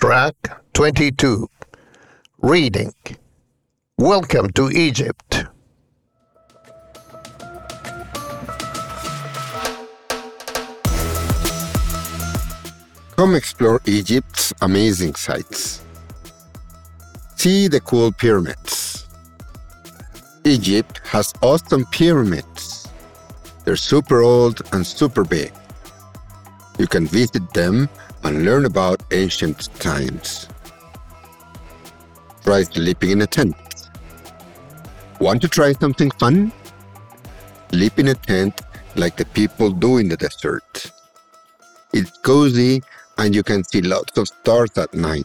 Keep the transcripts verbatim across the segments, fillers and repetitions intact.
Track twenty-two. Reading. Welcome to Egypt. Come explore Egypt's amazing sights. See the cool pyramids. Egypt has awesome pyramids. They're super old and super big. You can visit them and learn about ancient times. Try sleeping in a tent. Want to try something fun? Sleep in a tent like the people do in the desert. It's cozy and you can see lots of stars at night.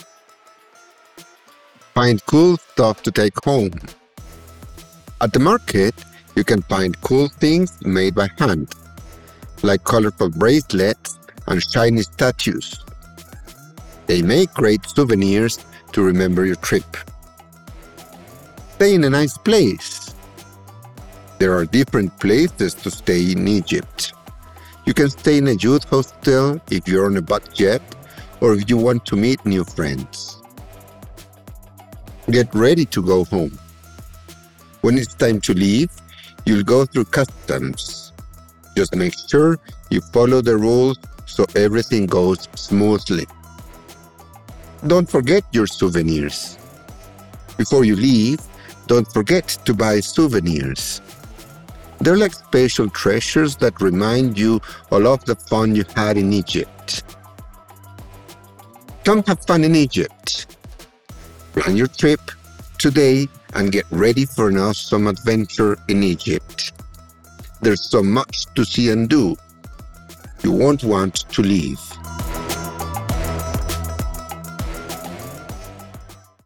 Find cool stuff to take home. At the market, you can find cool things made by hand, like colorful bracelets and shiny statues. They make great souvenirs to remember your trip. Stay in a nice place. There are different places to stay in Egypt. You can stay in a youth hostel if you're on a budget or if you want to meet new friends. Get ready to go home. When it's time to leave, you'll go through customs. Just make sure you follow the rules so everything goes smoothly. Don't forget your souvenirs. Before you leave, don't forget to buy souvenirs. They're like special treasures that remind you all of the fun you had in Egypt. Come have fun in Egypt. Plan your trip today and get ready for an awesome adventure in Egypt. There's so much to see and do. You won't want to leave.